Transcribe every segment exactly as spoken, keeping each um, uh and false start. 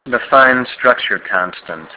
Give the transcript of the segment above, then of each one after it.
The fine structure constant.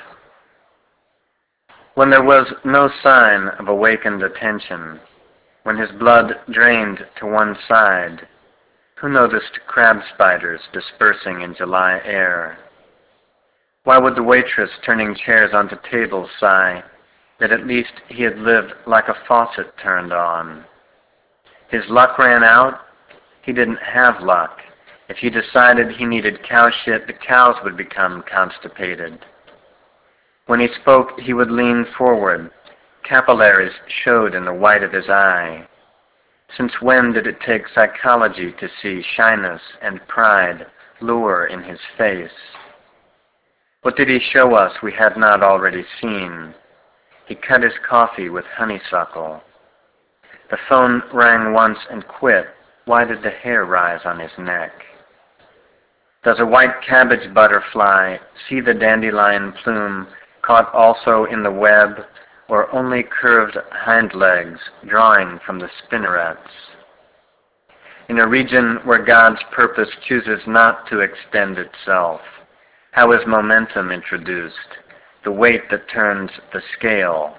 When there was no sign of awakened attention, when his blood drained to one side, who noticed crab spiders dispersing in July air? Why would the waitress turning chairs onto tables sigh that at least he had lived like a faucet turned on? His luck ran out? He didn't have luck. If he decided he needed cow shit, the cows would become constipated. When he spoke, he would lean forward. Capillaries showed in the white of his eye. Since when did it take psychology to see shyness and pride lure in his face? What did he show us we had not already seen? He cut his coffee with honeysuckle. The phone rang once and quit. Why did the hair rise on his neck? Does a white cabbage butterfly see the dandelion plume caught also in the web, or only curved hind legs drawing from the spinnerets? In a region where God's purpose chooses not to extend itself, how is momentum introduced, the weight that turns the scale?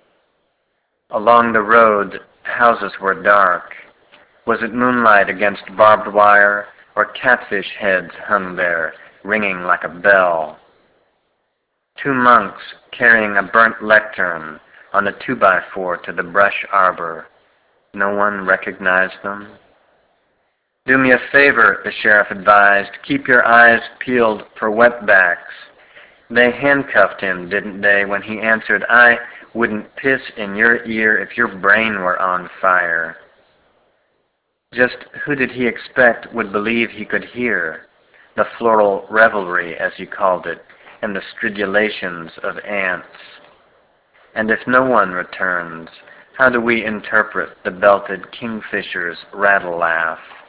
Along the road, houses were dark. Was it moonlight against barbed wire, or catfish heads hung there, ringing like a bell? Two monks carrying a burnt lectern on a two-by-four to the brush arbor. No one recognized them. Do me a favor, the sheriff advised. Keep your eyes peeled for wetbacks. They handcuffed him, didn't they, when he answered, I wouldn't piss in your ear if your brain were on fire. Just who did he expect would believe he could hear the floral revelry, as he called it, and the stridulations of ants? And if no one returns, how do we interpret the belted kingfisher's rattle laugh?